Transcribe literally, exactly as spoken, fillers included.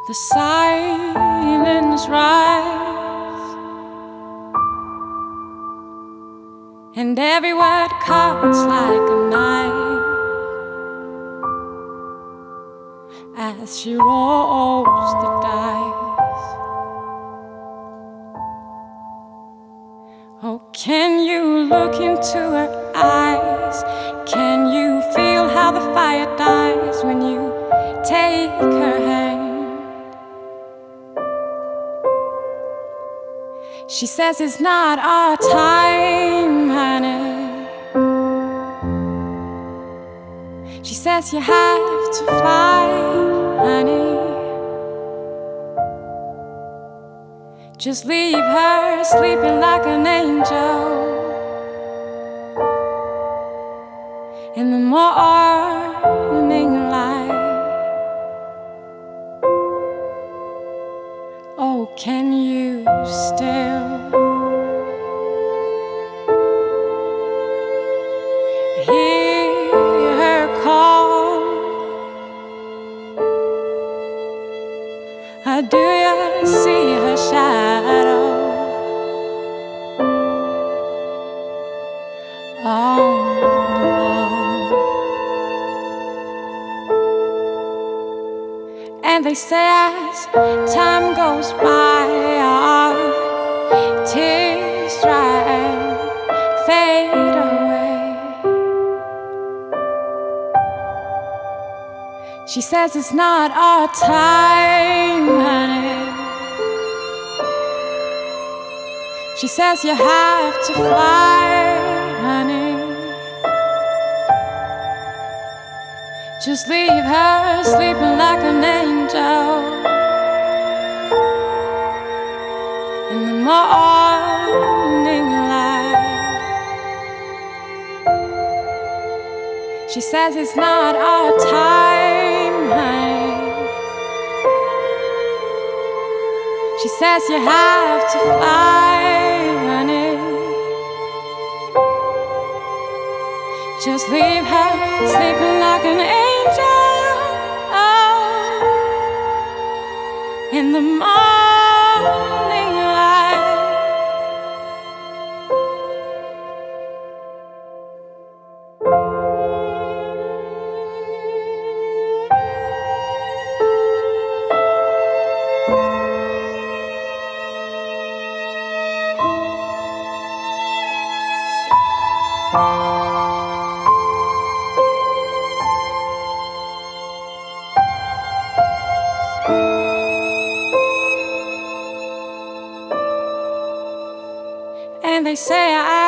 The silence rise, and every word cuts like a knife as she rolls the dice. Oh, can you look into her eyes? Can you feel how the fire dies when you take her hand? She says it's not our time, honey. She says you have to fly, honey. Just leave her sleeping like an angel in the morning light. Oh, can you still hear her call? Or do you see her shadow on the wall? And they say as time goes by, our tears dry and fade away. She says it's not our time, honey. She says you have to fly, honey. Just leave her sleeping like an angel in the morning light. She says it's not our time, honey. She says you have to fly, honey. Just leave her sleeping like an angel in the morning light. And they say I